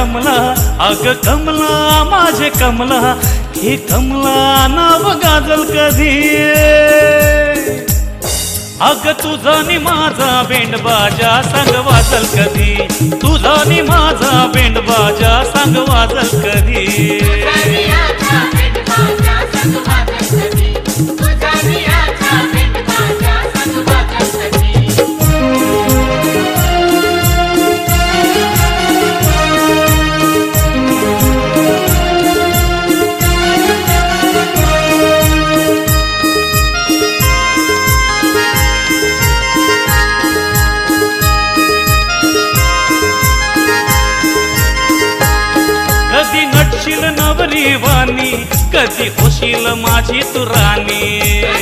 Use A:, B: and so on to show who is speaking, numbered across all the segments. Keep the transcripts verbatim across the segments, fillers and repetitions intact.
A: कमला, अग कमला माझे कमला, हे कमला नाव गाजल कधी. अग तुझा नि माझा बेंड बाजा सांग वाजल कधी, तुझा नि माझा बेंड बाजा सांग वाजल कधी. कधी नटशील नवरी वाणी, कधी होशील माझी तू राणी.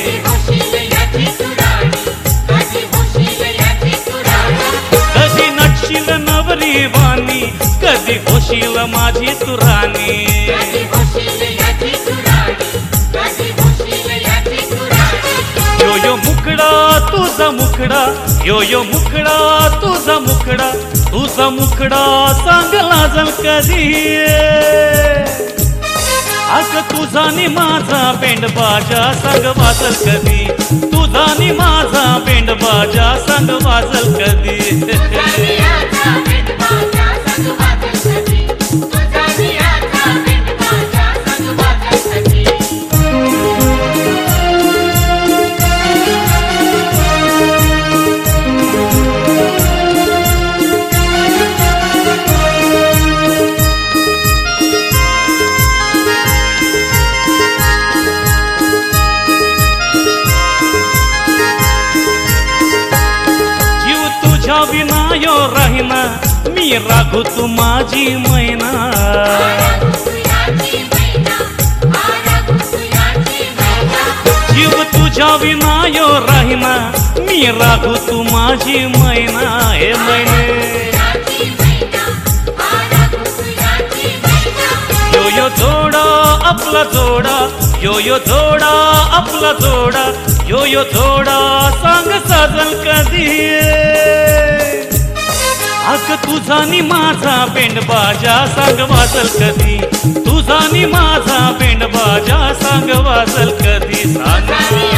A: कधी नटशील नवरी वाणी, कधी होशील माझी तू राणी. यो यो मुखडा तुझा मुखडा, यो यो मुखडा तुझा मुखडा, तुझा मुखडा सांग लाजल कधी. अग तुझा नि माझा बेंड बाजा सांग वाजल कधी, तुझा नि माझा बेंड बाजा सांग वाजल कधी. विनायो राहिना, मी राखू तू माझी मैना. जीव तुझ्या विनायो राहिना, मी राखू तू माझी मैना. हे मैने यो यो जोडा आपला जोडा, यो यो जोडा आपला जोडा, यो यो जोडा सांग साजल कधी. अग तुझा नि माझा बेंड बाजा सांग वाजल कधी, तुझा नि माझा बेंड बाजा सांग वाजल कधी. सांग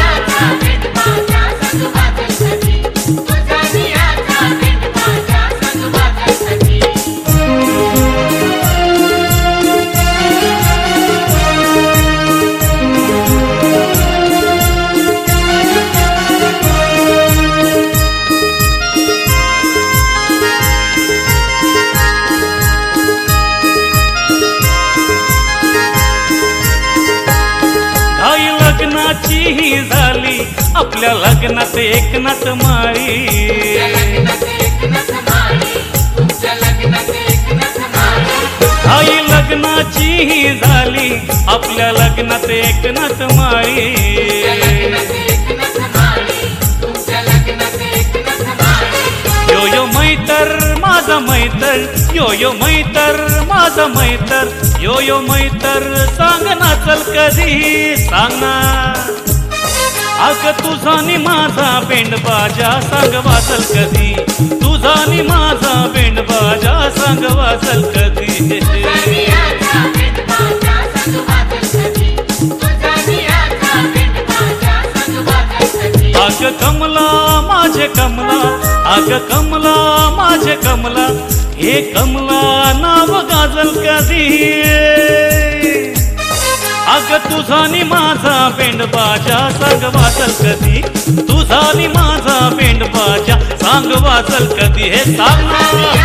A: लग्नाची ही झाली आपल्या लग्नात एक नात माळी. आई लग्नाची ही झाली आपल्या लग्नात एक नात माळी. यो यो मैतर माझा मैतर, यो यो मैतर माझा मैतर, यो यो मैतर सांग नाचल कधी. सांग ना अग तुझा नि माझा बेंड बाजा सांग वाजल कधी, तुझा नि माझा बेंड बाजा सांग वाजल कधी. अग कमला माझे कमला, अग कमला माझे कमला, हे कमला नाव गाजल कधी. अग तुझा नि माझा बेंड बाजा सांग वाजल कधी, तुझा नि माझा बेंड बाजा सांग वाजल कधी. हे सांग